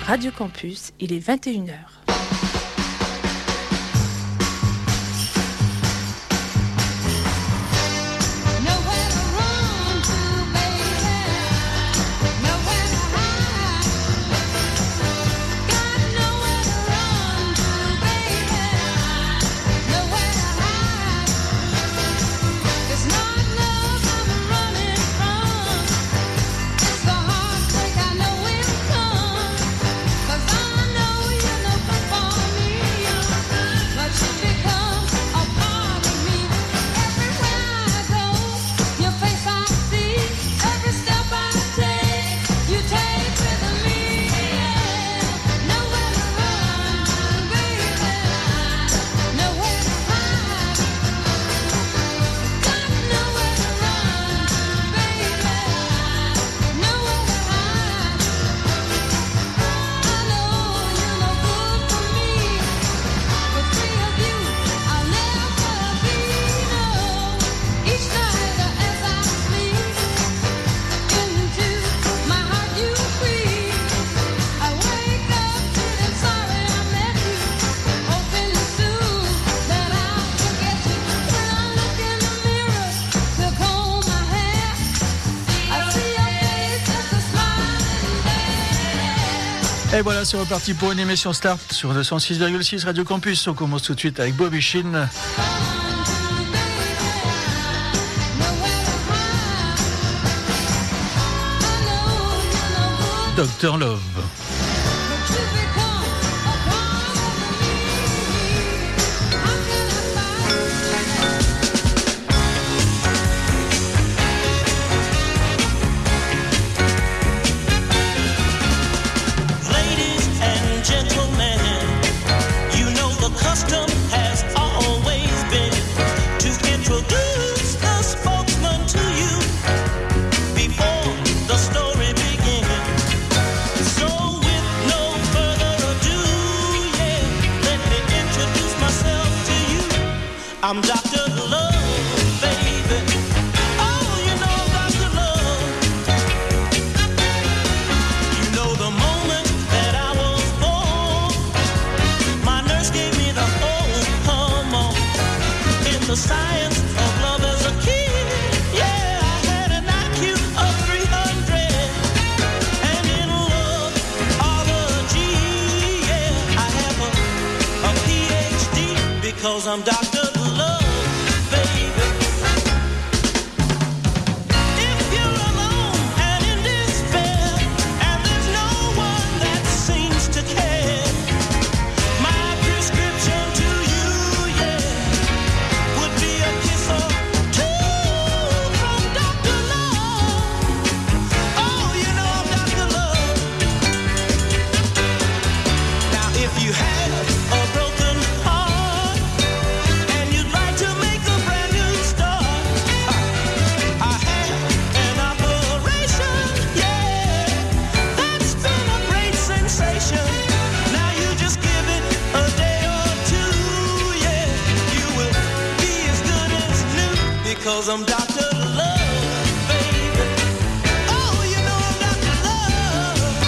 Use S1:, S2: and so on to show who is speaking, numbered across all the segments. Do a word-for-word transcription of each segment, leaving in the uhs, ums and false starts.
S1: Radio Campus, il est vingt et une heures.
S2: Et voilà, c'est reparti pour une émission Start sur le cent six virgule six Radio Campus. On commence tout de suite avec Bobby Sheen. Doctor Love.
S3: I'm Doctor Love, baby. Oh, you know Doctor Love. You know the moment that I was born, my nurse gave me the whole come on. In the science of love as a kid, yeah, I had an I Q of three hundred. And in loveology, yeah, I have a, a P H D because I'm Doctor because I'm Doctor Love, baby. Oh, you know I'm Doctor Love.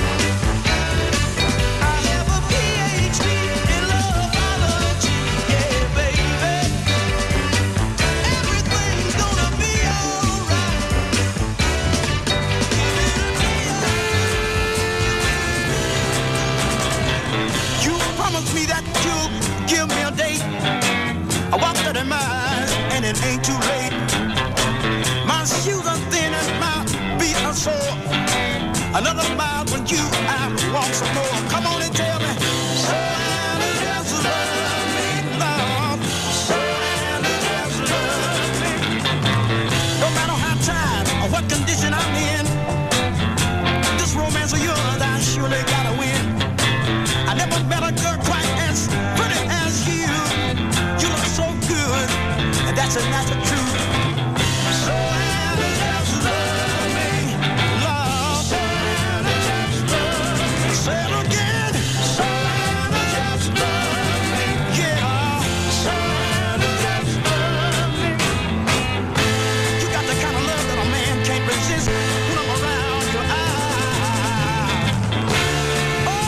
S3: I have a P H D in loveology, yeah, baby. Everything's gonna be alright. You promised me that you'll give me a date. I walked thirty miles and it ain't too late. My shoes are thin and my feet are sore. Another mile when you I walk some more. Come on and tell me. So and just love me, Lord. So and just love me. No matter how tired or what condition I'm in, this romance of yours I surely gotta win. I never met a girl quite as pretty as you. You look so good, and that's a that's the truth. So and just love me, love. So and just love me. Say it again. So and just love me, yeah. So and just love me. You got the kind of love that a man can't resist when I'm around your eyes. Oh,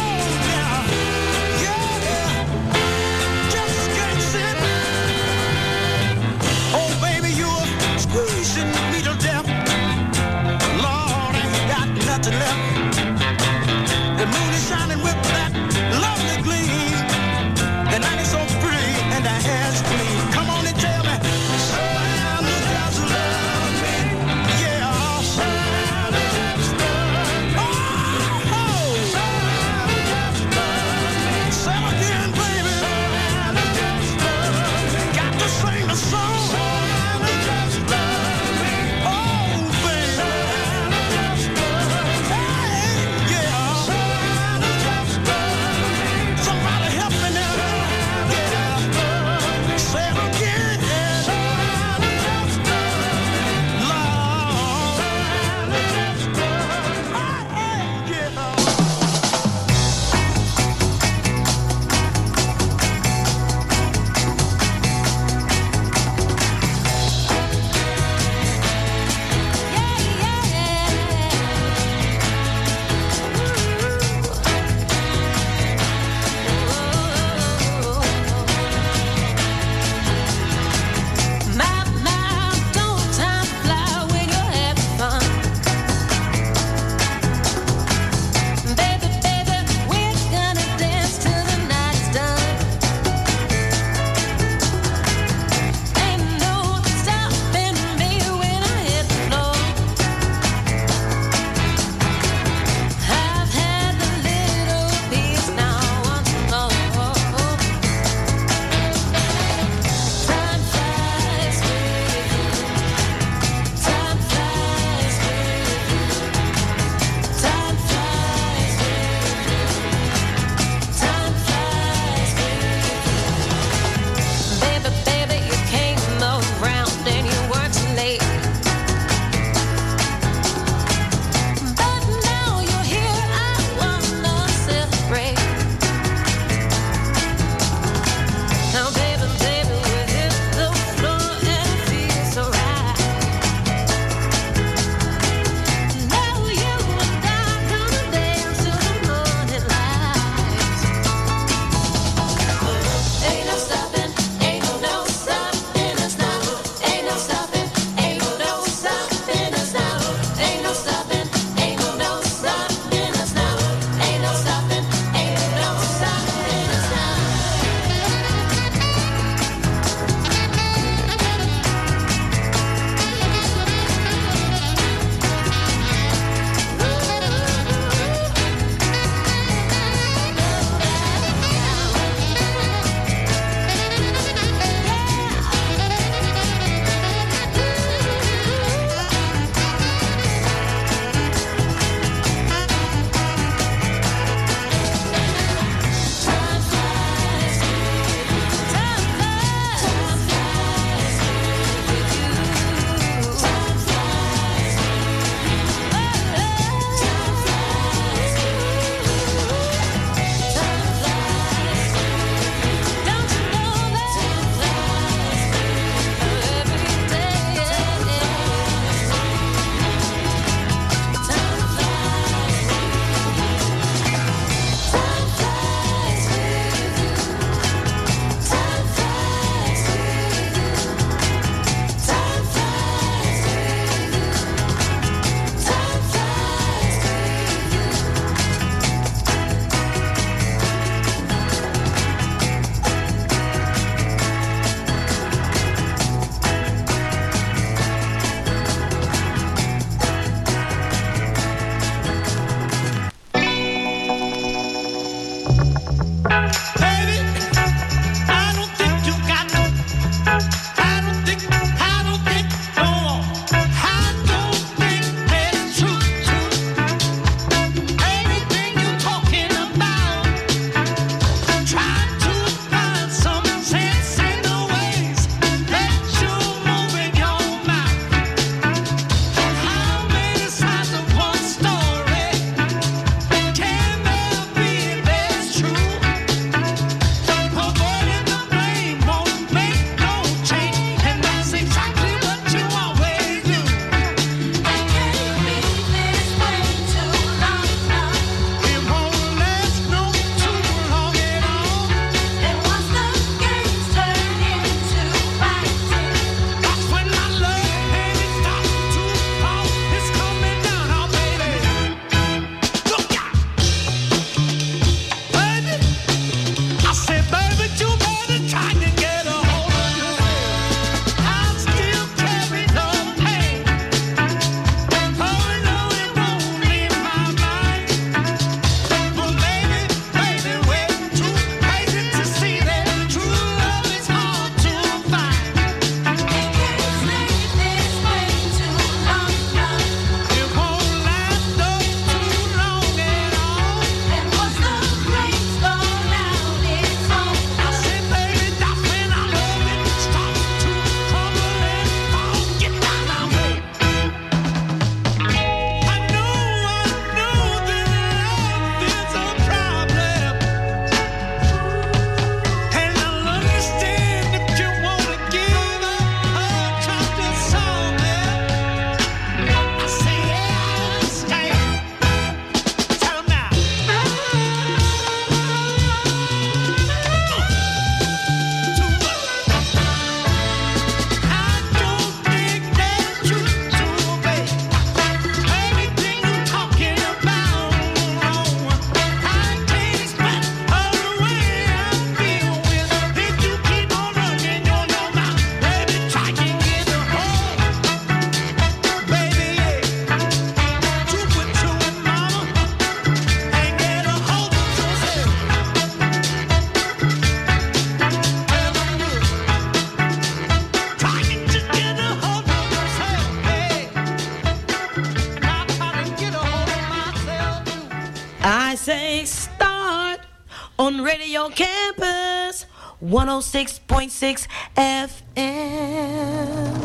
S4: on Radio Campus one oh six point six F M.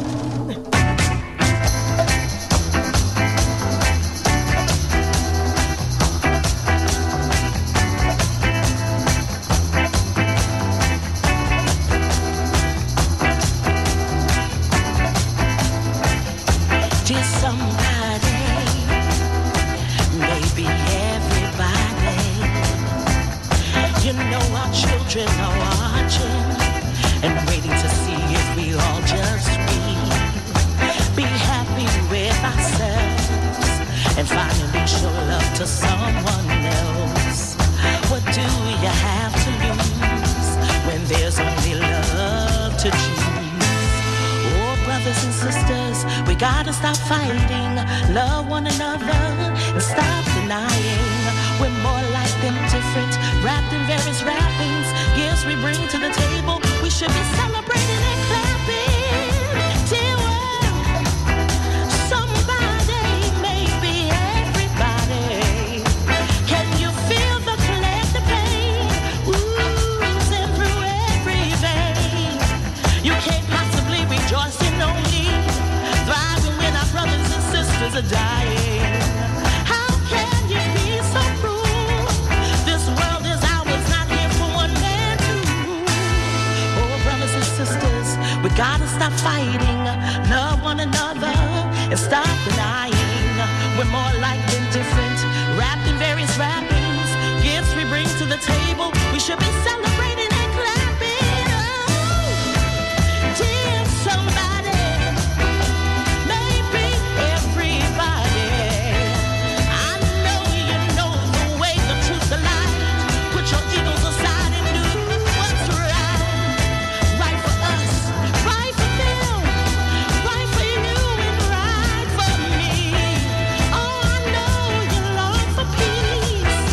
S5: Dear somebody, maybe everybody, you know our children are watching and waiting to see if we all just be, be happy with ourselves and finally show love to someone else. What do you have to lose when there's only love to choose? Brothers and sisters, we gotta stop fighting, love one another, and stop denying. We're more alike than different, wrapped in various wrappings, gifts we bring to the table. We should be celebrating and clapping. Dear world, somebody, maybe everybody. Can you feel the collective pain oozing through every vein? You can't possibly rejoice are dying. How can you be so cruel? This world is ours, not here for one man to rule. Oh, brothers and sisters, we gotta stop fighting, love one another, and stop denying. We're more alike than different, wrapped in various wrappings, gifts we bring to the table. We should be celebrating and clapping. Oh, dear somebody. Peace.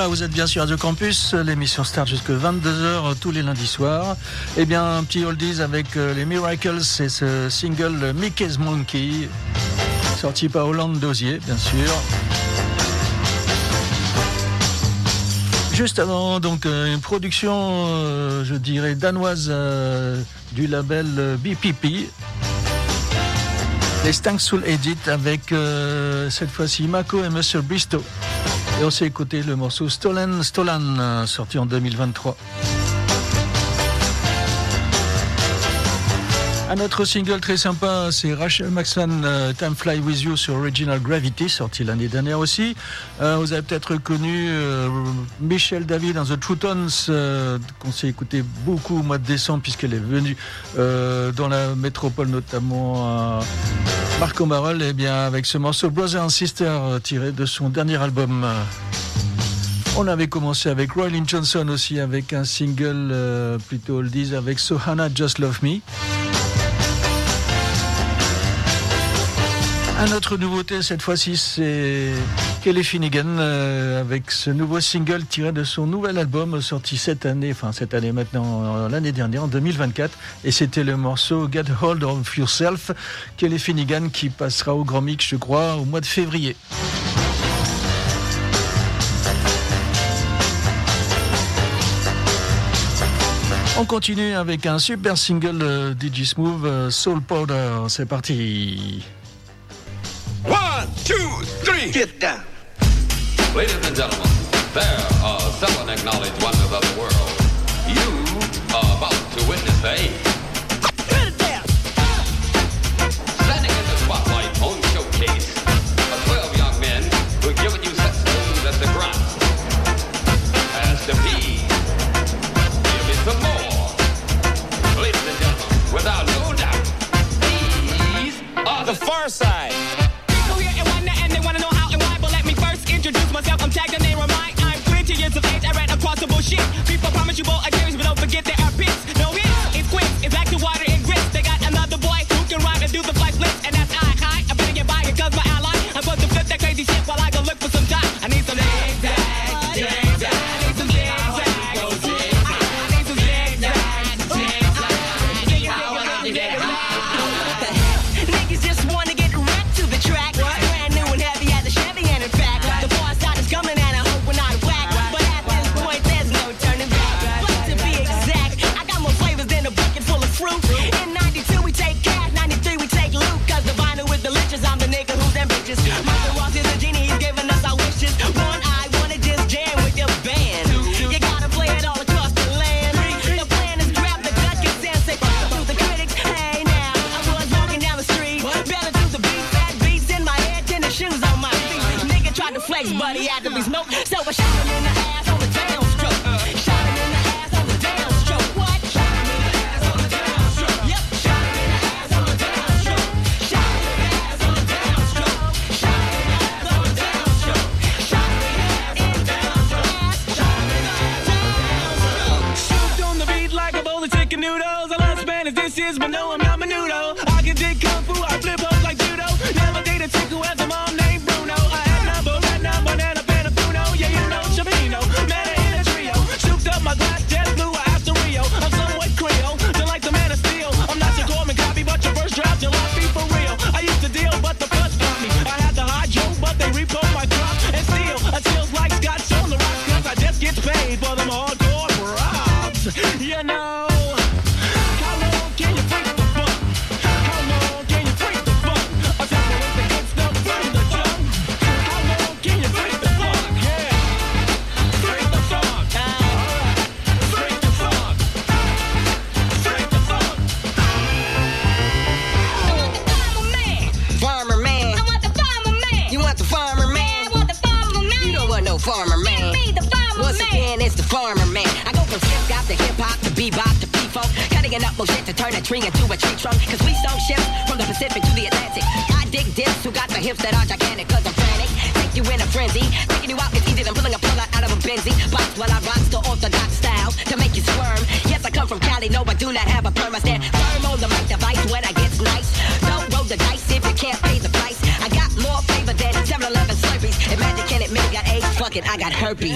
S2: Voilà, vous êtes bien sur Radio Campus, l'émission start jusqu'à vingt-deux heures tous les lundis soirs. Eh bien, un petit oldies avec euh, les Miracles, c'est ce single Mickey's Monkey, sorti par Hollande Dozier, bien sûr. Juste avant, donc, euh, une production, euh, je dirais, danoise euh, du label euh, B P P. Les Stank Soul Edit avec euh, cette fois-ci Mako et Monsieur Bristow. Et on s'est écouté le morceau Stolen Stolan, sorti en deux mille vingt-trois. Un autre single très sympa, c'est Rachel McSwan, uh, Time Fly With You sur Original Gravity, sorti l'année dernière aussi. Euh, vous avez peut-être connu euh, Michelle David dans The True Tones, euh, qu'on s'est écouté beaucoup au mois de décembre, puisqu'elle est venue euh, dans la métropole, notamment à Marco Marol, et bien avec ce morceau Brother and Sister, euh, tiré de son dernier album. On avait commencé avec Roy Lynn Johnson aussi, avec un single euh, plutôt oldies avec So Hannah Just Love Me. Un autre nouveauté cette fois-ci, c'est Kelly Finnegan euh, avec ce nouveau single tiré de son nouvel album sorti cette année, enfin cette année maintenant, euh, l'année dernière en deux mille vingt-quatre, et c'était le morceau Get Hold of Yourself. Kelly Finnegan qui passera au Grand Mix, je crois, au mois de février. On continue avec un super single euh, D J Smooth, euh, Soul Powder. C'est parti.
S6: One, two, three, get down.
S7: Ladies and gentlemen, there are seven acknowledged wonders of the world. You are about to witness a standing in the spotlight on showcase of twelve young men who are giving you such smooth as the grunt as the bee. Give me some more. Ladies and gentlemen, without no doubt, these are
S6: The Far Side.
S8: I'm tagged the name of mine. I'm twenty years of age. I ran across the bullshit. People promise you both ideas, but don't forget there are pits. No hits, it's quick. It's back to water and grits. They got another boy who can rhyme and do the flight flips, and that's I. High. I better get by it 'cause my ally. I'm supposed to flip that crazy shit while I go look for some time. I need some zigzag, zigzag. I need some zigzag, I need some zigzag, zigzag. Niggas just wanna get wrecked to the track. Brand new and heavy as a Chevy, and in fact. Coming at a hope we're not whack, but at this point there's no turning back. But to be exact, I got more flavors than a bucket full of fruit. In ninety-two we take cash, ninety-three we take loot, 'cause the vinyl is delicious. I'm the nigga who's ambitious. Michael Ross is a genie, he's giving us our wishes. One, I wanna just jam with your band. You gotta play it all across the land. The plan is grab the Dutch and say fuck to the critics. Hey now, I was walking down the street, belling to the beat, fat beats in my head, tennis shoes on my feet. Nigga tried to flex, but he had to be smoked. So I shot him in the ass on the downstroke. Shot him in the ass on the downstroke. What? Shot him in the ass on the downstroke. Yep. Shot him in the ass on the downstroke. Shot him in the ass on the downstroke. Shot him in the ass on the downstroke. Shot him in the ass on the downstroke. Shot him in the ass on the downstroke. Shoot on the beat like a bowl of chicken noodles. I love Spanish dishes, but no, I'm not menudo. I can dig kung fu, I flip up like judo. Never date a chick who has a mom named Bruno. I had number, red number, and a pen of Bruno. Yeah, you know, Shabino, man in a trio. Shoot up my glass, jet blue, I asked the Rio. I'm somewhat Creole, just like the man of steel. I'm not your Gorman copy, but your first draft, you'll not be for real. I used to deal, but the bus got me. I had the hot Joe, but they repo my crop and steal. I chills like Scotch on the rocks, 'cause I just get paid for them hardcore props. You know. How long can you freak the funk? How long can you freak the funk? I tell you with the good stuff from the tongue. How long can you freak the funk? Yeah. Freak the funk. Alright. Freak the funk. Freak the funk.
S9: I want the farmer man.
S10: Farmer man.
S9: I want the farmer man.
S10: You want the farmer man?
S9: I want the farmer man.
S10: You don't want no farmer man.
S9: Give me the farmer
S10: Once
S9: man.
S10: again, it's the farmer man. I go from hip hop to hip hop to bebop to p-funk, cutting enough more shit to turn a tree into a tree trunk. 'Cause we song ships from the Pacific to the Atlantic. I dig dips who got the hips that are gigantic. 'Cause I'm frantic, take you in a frenzy. Taking you out is easier than pulling a plug out of a Benzie. Box while I rock the orthodox style to make you squirm. Yes, I come from Cali, no, I do not have a perm. I stand firm on the mic device when I get nice. Don't roll the dice if you can't pay the price. I got more flavor than seven eleven Slurpees. Imagine can it make got AIDS, fuck fuck it, I got herpes.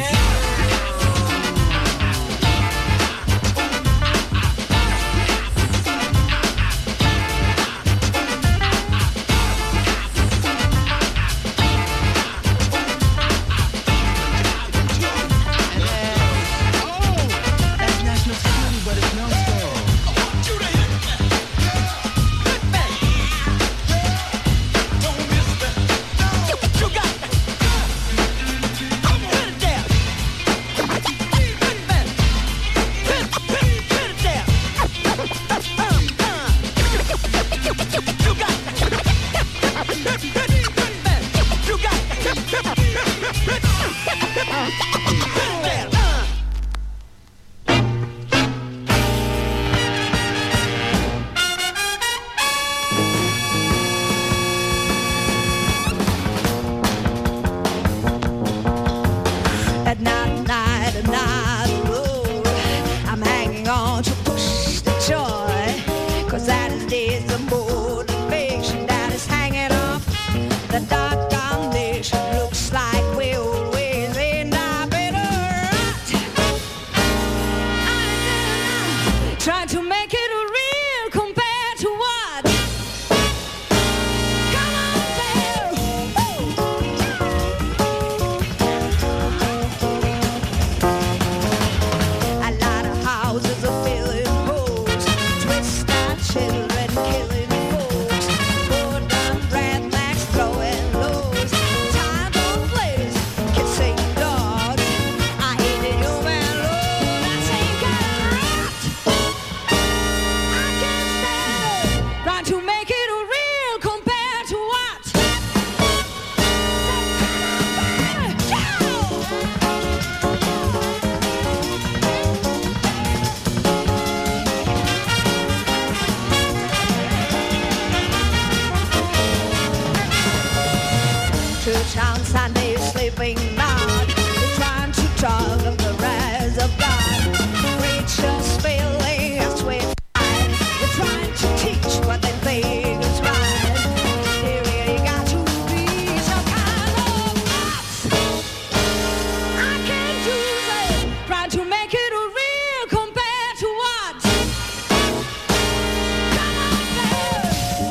S11: At night, night, at night, oh, I'm hanging on to push the joy, 'cause that is days of motivation that is hanging off the dark foundation. Looks like we always end up in a rut. I'm trying to make it real compared to what? Come on, Bill. A lot of houses are filling holes, twist our children, killing folks, poor dumb rednecks throwing lows, time for players, kissing dogs. I hate the human load, I think I'm right. I can't stand it, trying to make it real compared to what? Church on Sunday, sleeping not. They're trying to talk of the rise of God. Preachers failing a sweet fight. They're trying to teach what they think is right. There really got to be some kind of nuts. I can't do that. Trying to make it real compared to what? Come on, man.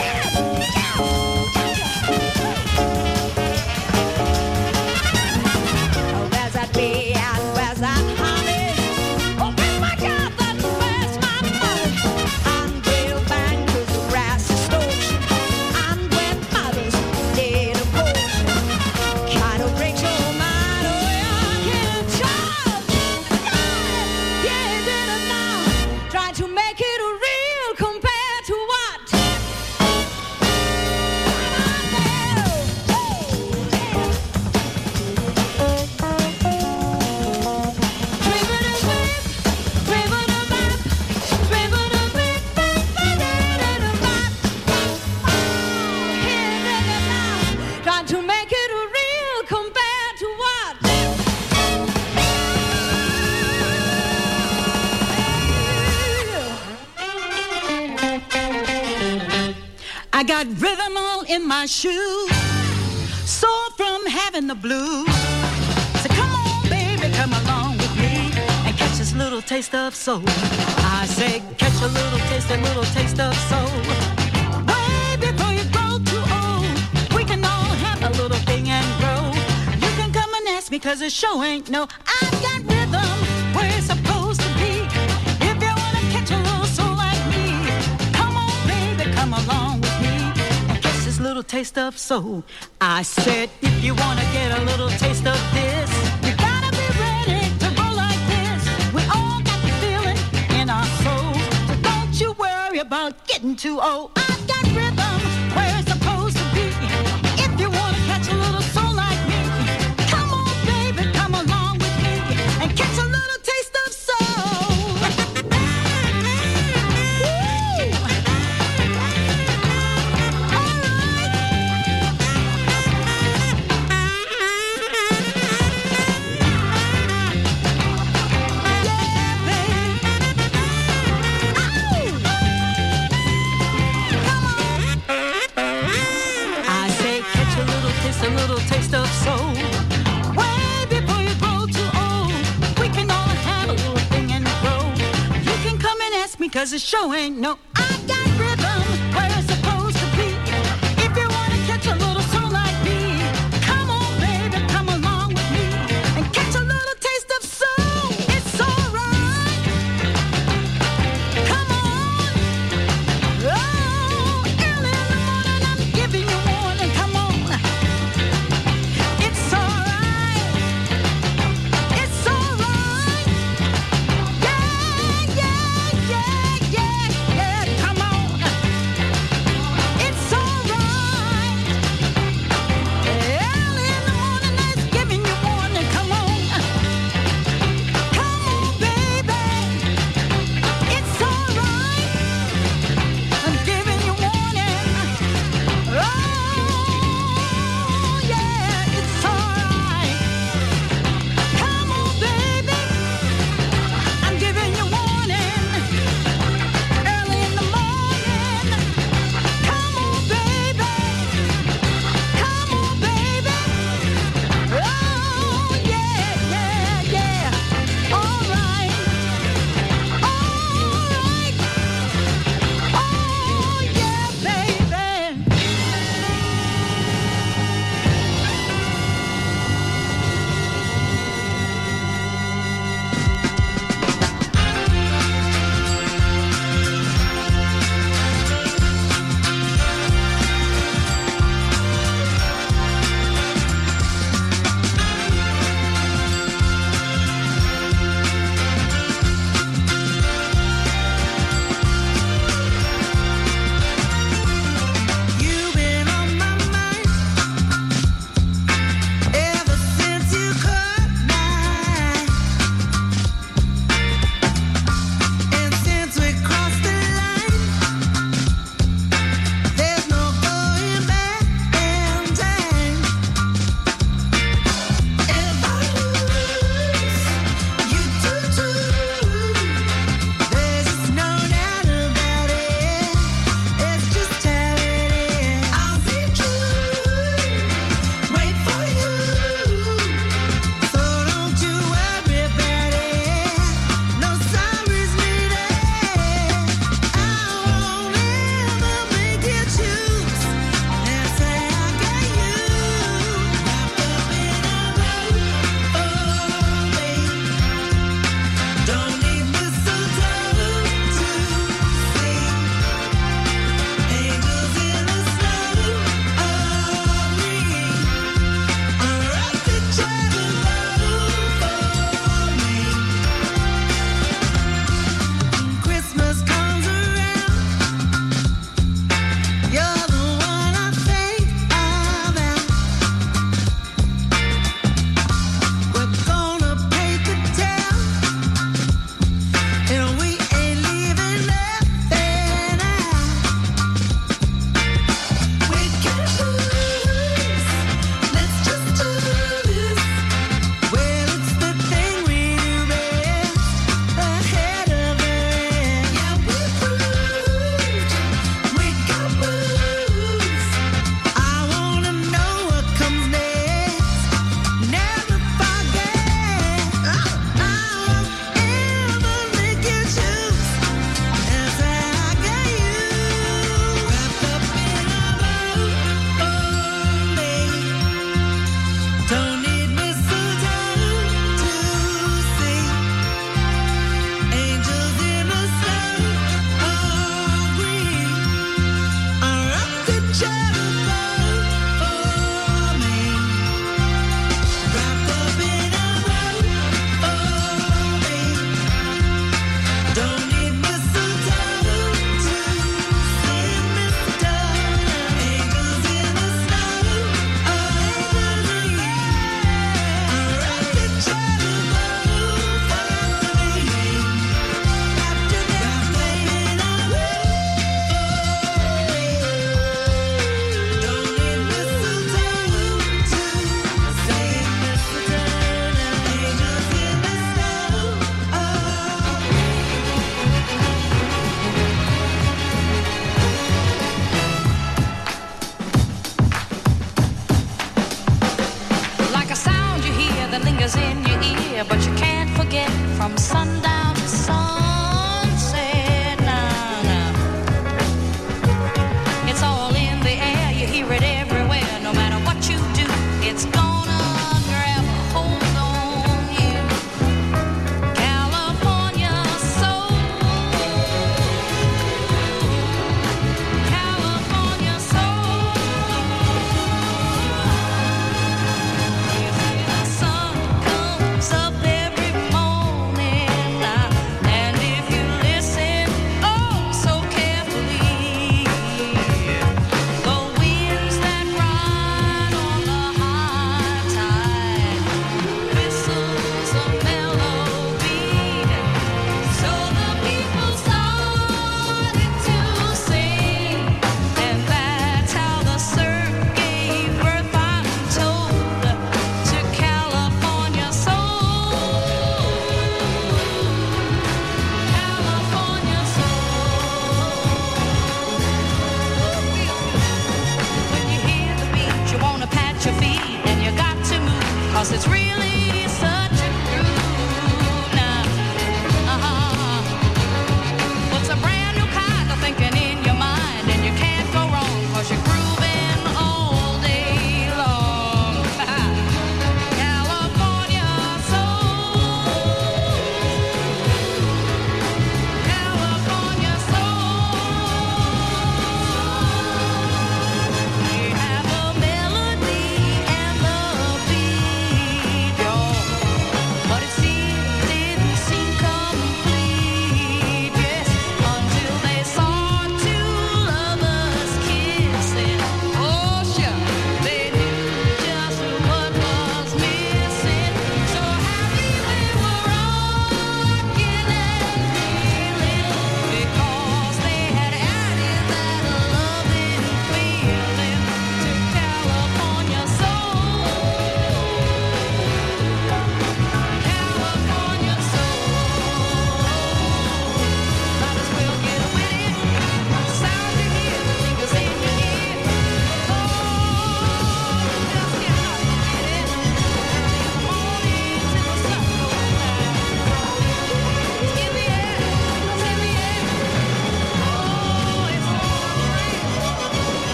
S11: Oh, where's that bee and where's that honey? Oh, my God, that's where's my money? And real bankers, grass extortion, and with mothers, need abortion. Kind of breaks your mind, oh, yeah, I can't charge. Yeah, yeah, you did it now. Trying to make it real compared to what? Trying to make it real compared to what?
S5: I got rhythm all in my shoes, sore from having the blues. So come on, baby, come along with me and catch this little taste of soul. I say, catch a little taste, a little taste of soul. Way before you grow too old, we can all have a little thing and grow. You can come and ask me, 'cause it sure ain't no. I've got rhythm where it's supposed to be. If you wanna catch a little soul like me, come on, baby, come along with me and catch this little taste of soul. I said, if you wanna get a little taste of this, you gotta be ready to go like this. We all got the feeling in our soul, so don't you worry about getting too old. I've got rhythm where it's supposed to be. If you wanna catch a little soul like me, come on, baby, come along with me and catch a little taste of soul. Woo! All right.
S12: me, cause it sure ain't no. I got rhythm where it's supposed to be. If you wanna catch a little soul like me, come on, baby, come along with me and catch a little taste of soul. It's alright. Come on. Oh, early in the morning, I'm giving you warning. Come on. It's alright. It's alright. Yeah, yeah, yeah, yeah, yeah,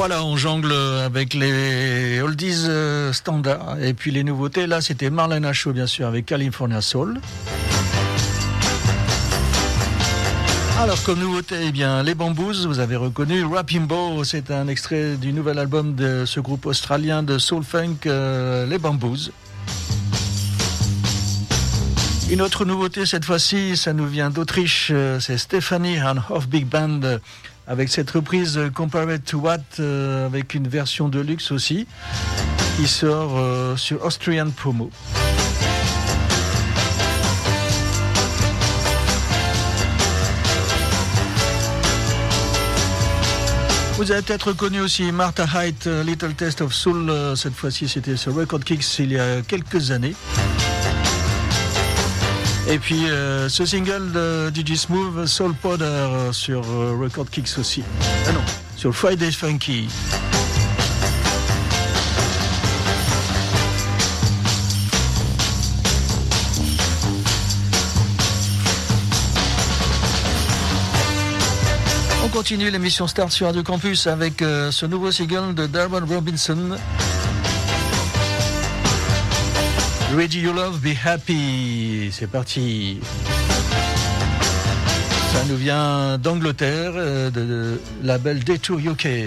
S2: Voilà, on jongle avec les oldies euh, standards et puis les nouveautés. Là, c'était Marlena Shaw, bien sûr, avec California Soul. Alors, comme nouveauté, eh bien, les Bamboos, vous avez reconnu Rapimbo, c'est un extrait du nouvel album de ce groupe australien de soul funk, euh, les Bamboos. Une autre nouveauté cette fois-ci, ça nous vient d'Autriche, euh, c'est Stephanie and Hof Big Band, euh, avec cette reprise euh, Compared to What, euh, avec une version de luxe aussi, qui sort euh, sur Austrian Promo. Vous avez peut-être reconnu aussi Martha Hite, uh, Little Taste of Soul. Uh, cette fois-ci, c'était sur Record Kicks il y a quelques années. Et puis, uh, ce single de D J Smooth, Soul Powder, uh, sur uh, Record Kicks aussi. Ah non, sur Friday Funky. On continue l'émission Start sur Radio Campus avec euh, ce nouveau single de Darwin Robinson. Ready Your Love, Be Happy. C'est parti. Ça nous vient d'Angleterre, euh, de, de label Detour U K.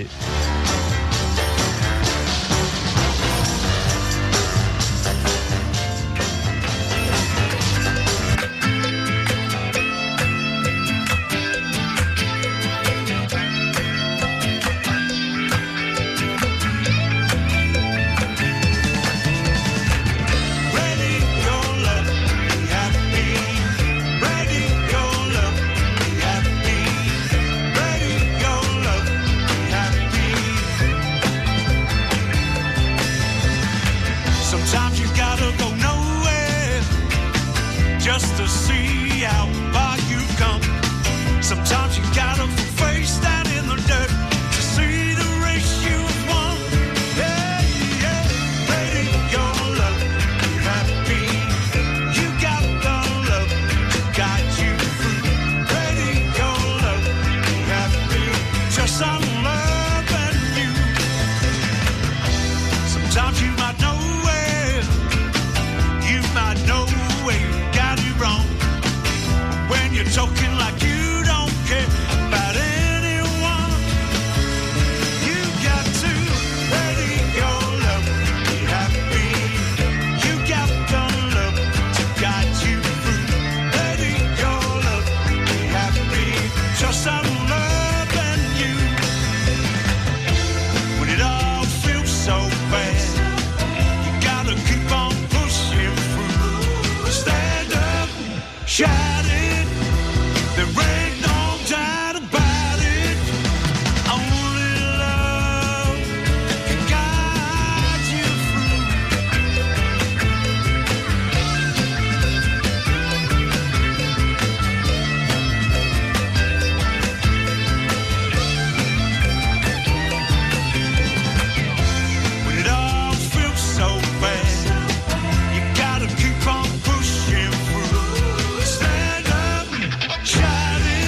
S3: Shining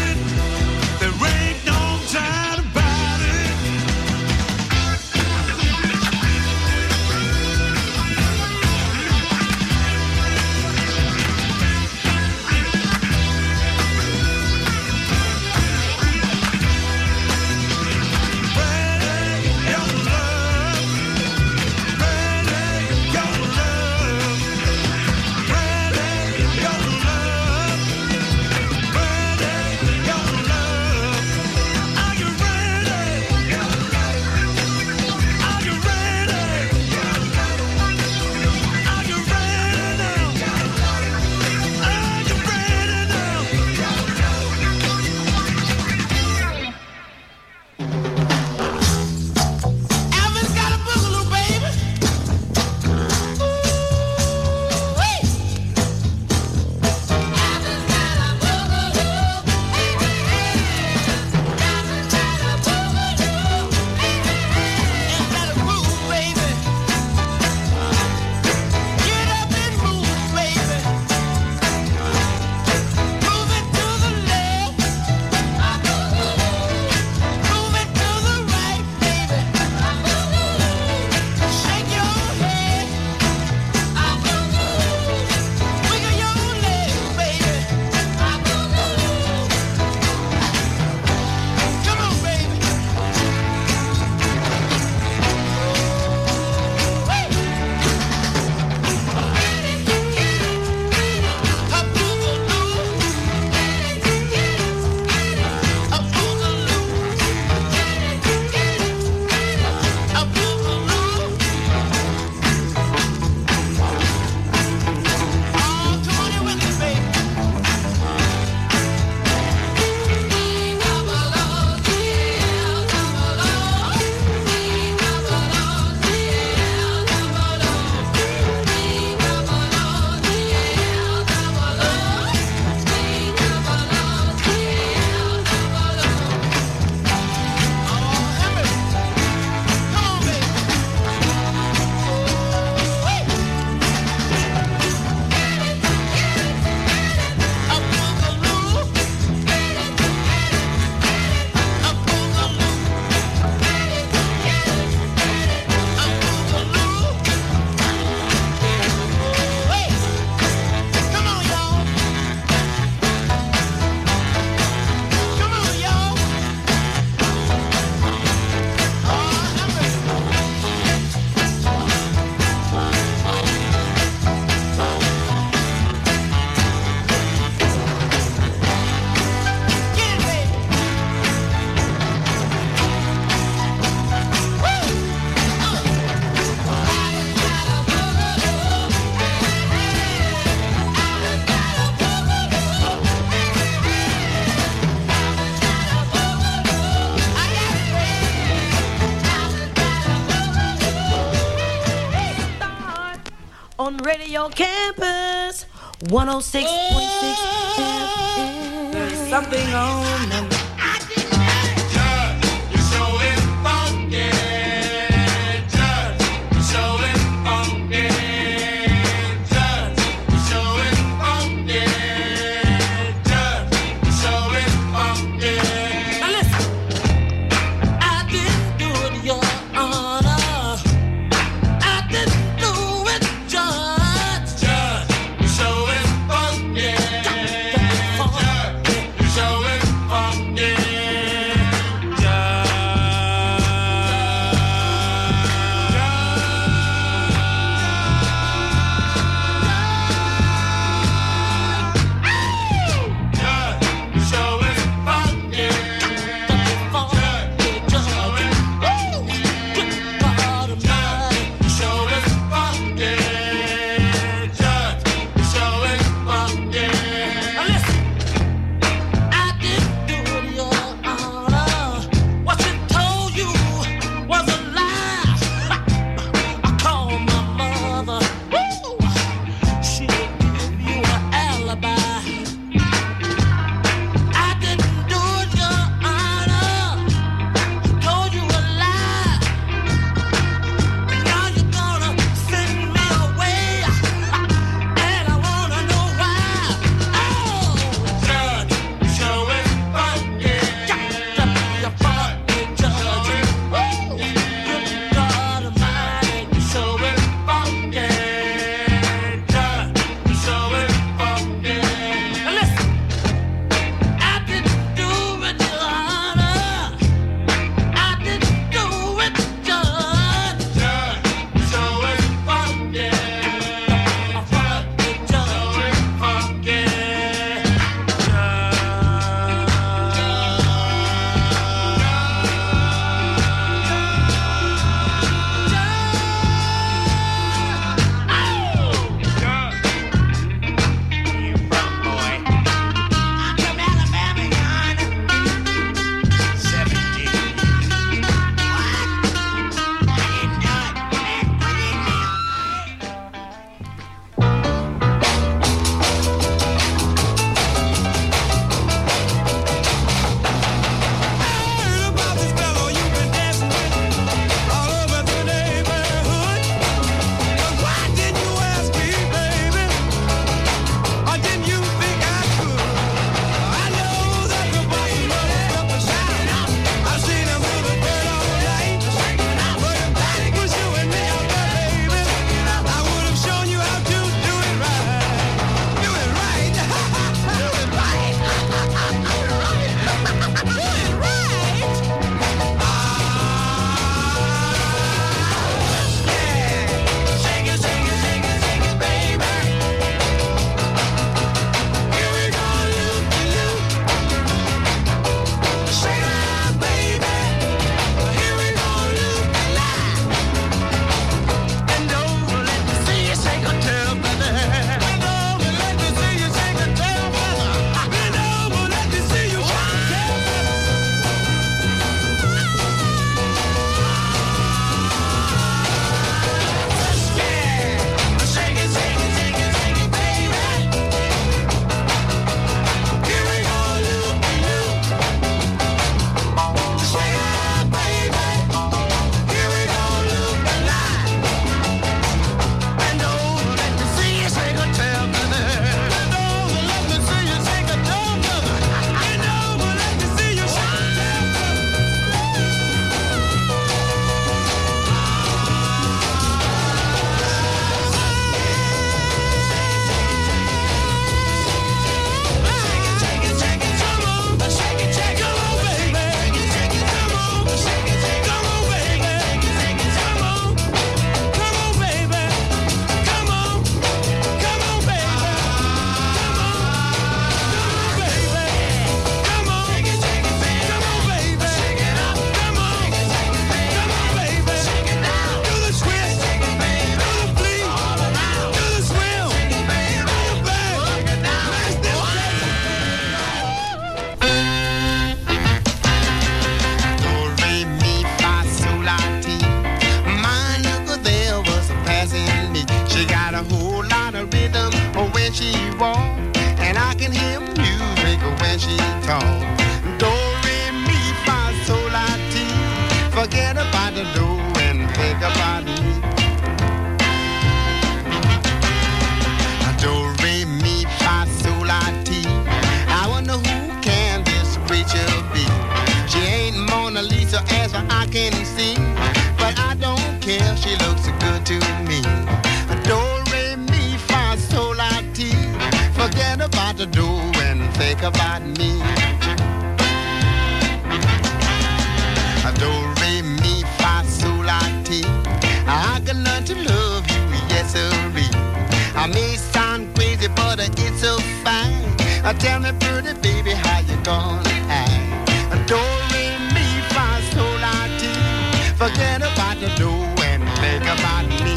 S4: your campus. one oh six point six F M.
S5: There's something on the
S3: Yeah. Rachel B. She ain't Mona Lisa as I can see, but I don't care, she looks good to me. Do, re, mi, fa, sol, la, ti. Forget about the do and think about me. Do, re, mi, fa, sol, la, ti. I can learn to love you, yes sirree. I may sound crazy, but it's so fine. Tell me, pretty baby, how you gonna act? Do, re, mi, fa, sol, la, ti. Forget about the do and think about me.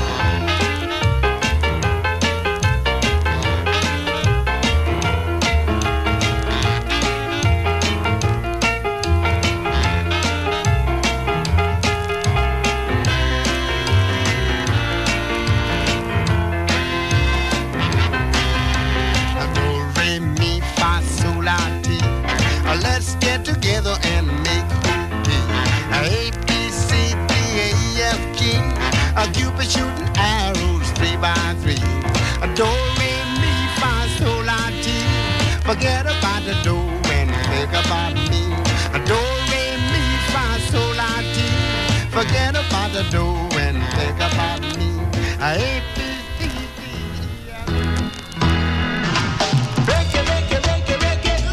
S3: Let's get together and make booty. A, B, C, D, E, F, G. A Cupid shooting arrows three by three. A do, re, mi, fa, sol, la, ti. Forget about the do and think about me. A do, re, mi, fa, sol, la, ti. Forget about the do and think about me. A, A, B, C, D, E, F. Break it, break it, break it, break it.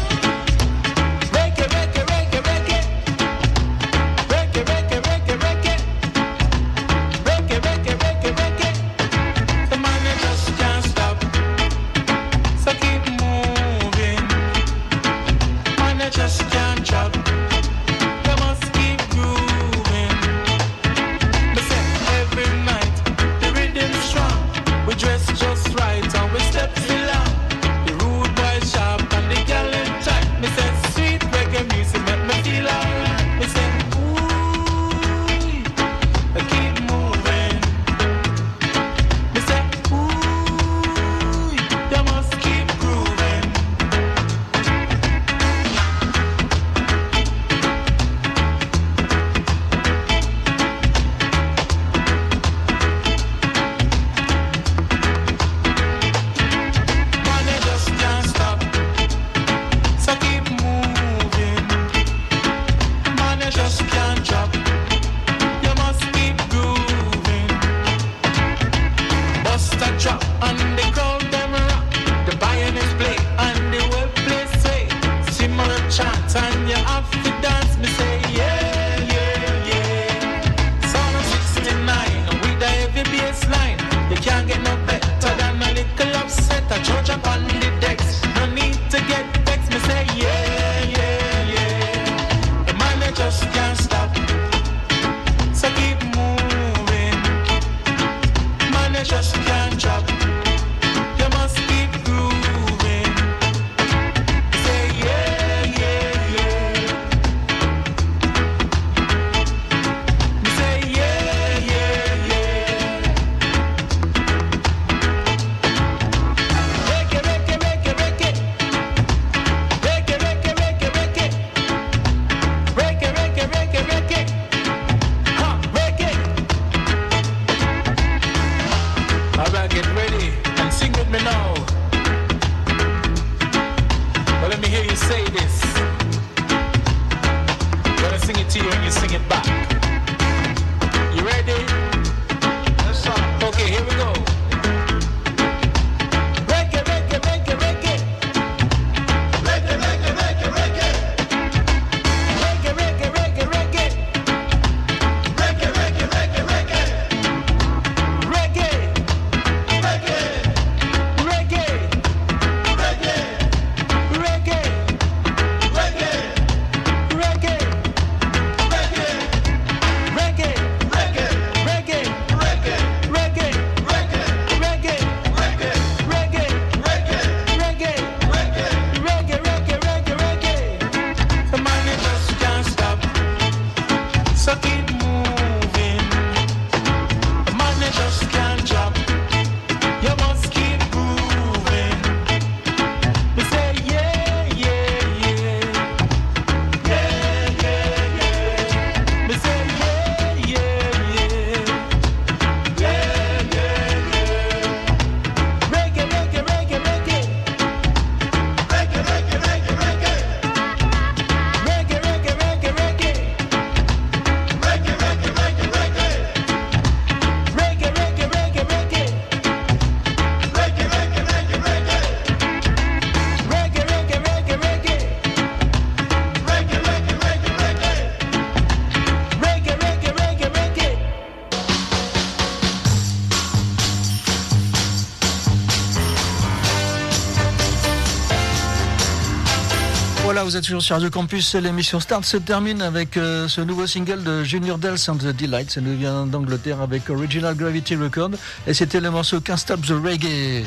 S2: vous êtes toujours sur Radio Campus, l'émission Start se termine avec euh, ce nouveau single de Junior Dells and the Delights. Ça nous vient d'Angleterre avec Original Gravity Record et c'était le morceau Can't Stop the Reggae.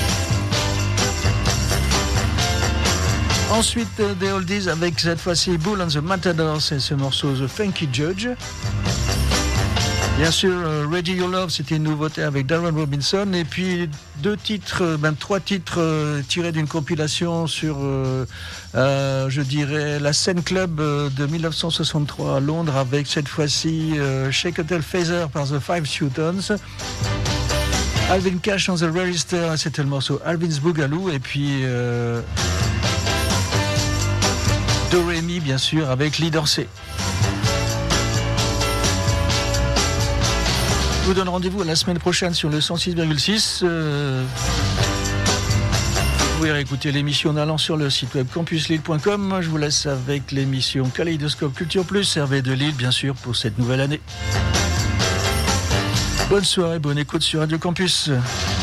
S2: Ensuite euh, des oldies avec cette fois-ci Bull and the Matadors et ce morceau The Funky Judge. Bien sûr, euh, Ready Your Love, c'était une nouveauté avec Darren Robinson. Et puis deux titres, euh, ben trois titres euh, tirés d'une compilation sur, euh, euh, je dirais, la Scène Club euh, de dix-neuf cent soixante-trois à Londres, avec cette fois-ci euh, Shake a Tail Feather par The Five Shootons. Alvin Cash on the Register, c'était le morceau Alvin's Boogaloo. Et puis euh, Do Re Mi, bien sûr, avec Lee Dorsey. Je vous donne rendez-vous la semaine prochaine sur le cent six virgule six. Euh, vous pouvez réécouter l'émission en allant sur le site web campus lille point com. Je vous laisse avec l'émission Kaleidoscope Culture Plus, Hervé de Lille, bien sûr, pour cette nouvelle année. Bonne soirée, bonne écoute sur Radio Campus.